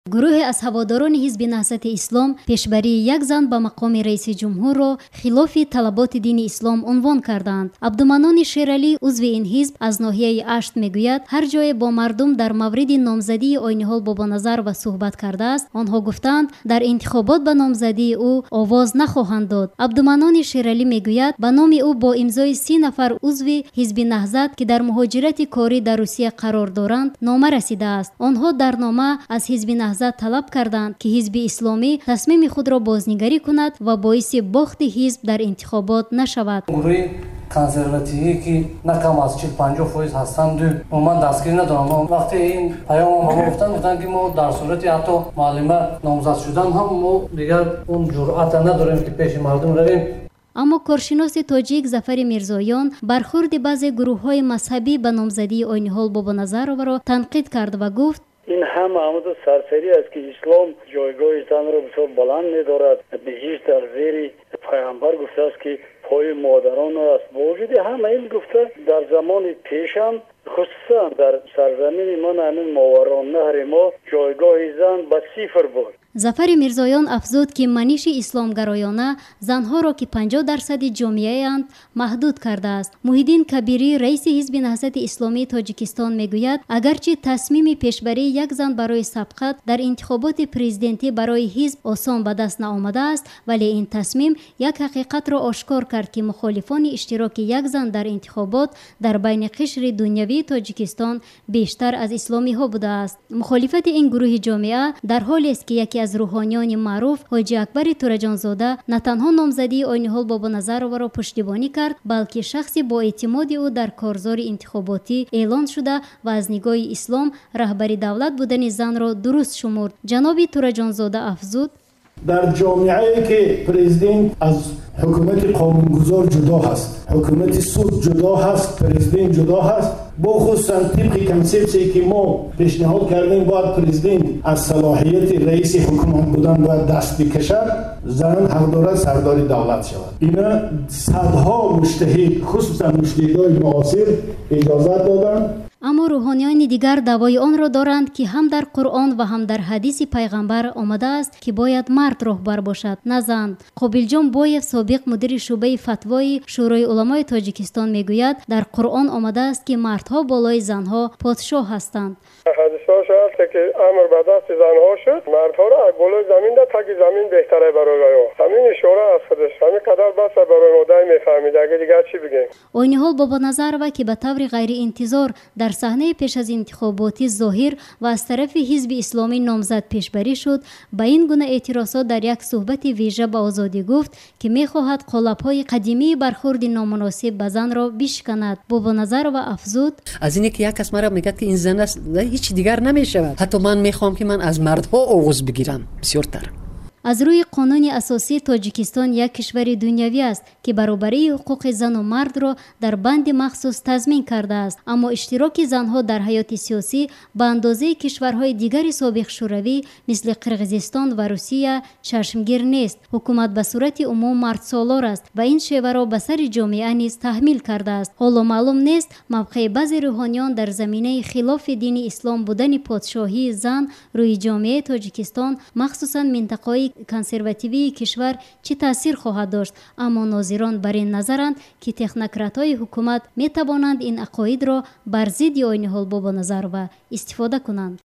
گروه از هواداران حزب نهضت اسلام پیشبری یک زن به مقام رئیس جمهور را خلاف طلبات دین اسلام عنوان کردند. عبدالمنان شیرعلی عضو این حزب از ناحیه اشت میگوید هر جای با مردم در مورد نامزدی آینی حال بابانظر و صحبت کرده است، آنها گفتند در انتخابات به نامزدی او آواز نخواهند داد. عبدالمنان شیرعلی میگوید به نام او با امضای 30 نفر عضو حزب نهضت که در مهاجرت کاری در روسیه قرار دارند نامه رسیده است. آنها در نامه از حزب نهضت طلب کردند که حزب اسلامی تصمیم خود را بازنگری کند و باعث باخت حزب در انتخابات نشود. گروه کنسرواتیوی که نکم از 40-50% هستند و من دستگیر ندارم. وقتی این پیام ما گفتن که ما در صورت حتی معلمه نامزد شدن هم ما دیگر اون جرأت نداریم که پیش مردم رویم. اما کارشناس تاجیک ظفر میرزایان برخورد بعضی گروه‌های مذهبی به نامزدی آینی حال بابانظر را تنقید کرد و گفت این هم آمد سرسری است که اسلام جایگاه زن را بسیار بلند می‌دارد. بهش در زیر پیامبر گفته است که پای مادران است. با وجود همه این گفته در زمان پیش هم خصوصا در سرزمین ما همین ماورالنهر ما جایگاه زن به صفر بود. ظفر میرزایان افزود که منش اسلامگرایانه زنها را که 50% جامعه اند محدود کرده است. محیدین کبیری رئیس حزب نهضت اسلامی تاجیکستان میگوید اگرچه تصمیم پیشبری یک زن برای سبقت در انتخابات پرزیدنتی برای حزب آسان به دست نآمده است، ولی این تصمیم یک حقیقت را آشکار کرد که مخالفان اشتراک یک زن در انتخابات در بین قشر دنیوی تاجیکستان بیشتر از اسلامی ها بوده است. مخالفت این گروه جامعه در حالی است که یکی از روحانیان معروف حاجی اکبر تورجانزاده نه تنها نامزدی آینی حال بابانظر را پشتیبانی کرد، بلکه شخصی با اعتماد او در کارزار انتخاباتی اعلان شده و از نگاه اسلام رهبری دولت بودن زن را درست شمرد. جناب تورجانزاده افزود در جامعه‌ای که پرزیدنت از حکومت قانونگذار جدا هست، حکومت سود جدا هست، پرزیدنت جدا هست، با خصوصا طبق کنسپسی که ما پیشنهاد کردیم باید پرزیدنت از صلاحیت رئیس حکومت بودن باید دست بکشد، زن حق دارد سردار دولت شود. اینا صدها مجتهد خصوصا مجتهدای معاصر اجازت دادن. اما روحانیان دیگر دعوای آن را دارند که هم در قرآن و هم در حدیث پیغمبر آمده است که باید مرد رهبر باشد نه زن. قابل جان بایف سابق مدیر شعبه فتوای شورای علمای تاجیکستان میگوید در قرآن آمده است که مردها بالای زنها پادشاه هستند. حدیثا هست که امر به دست زنها شد، مردها را از بالای زمین ده تا که زمین بهتره برای همین اشاره از خودش همین قدر بس برای مدعی میفهمید. اگه دیگر چی بگیم؟ آینی حال بابانظر و که به طور غیر انتظار در صحنه پیش از انتخاباتی ظاهر و از طرف حزب اسلامی نامزد پیشبری شد، به این گونه اعتراضات در یک صحبت ویژه به آزادی گفت که میخواهد قالب‌های قدیمی برخورد نامناسب به زن را بشکند. بابانظر و افزود از اینه که یک کس مرا میگه که این زن است هیچ دیگر نمیشود، حتی من میخوام که من از مردها آغوش بگیرم. بسیارتر از روی قانون اساسی تاجیکستان یک کشور دنیوی است که برابری حقوق زن و مرد را در بند مخصوص تضمین کرده است، اما اشتراک زنها در حیات سیاسی به اندازه کشورهای دیگر سابق شوروی مثل قرقیزستان و روسیه چشمگیر نیست. حکومت به صورت عموم مرد سالار است و این شیوه را به سر جامعه نیز تحمیل کرده است. حالا معلوم نیست موقع بعضی روحانیان در زمینه خلاف دین اسلام بودن پادشاهی زن روی جامعه تاجیکستان مخصوصا منطقه کنسرواتیوی کشور چه تاثیر خواهد داشت، اما ناظران بر این نظرند که تکنوکرات‌های حکومت می توانند این عقاید را بر ضد آینی حال بابانظر و استفاده کنند.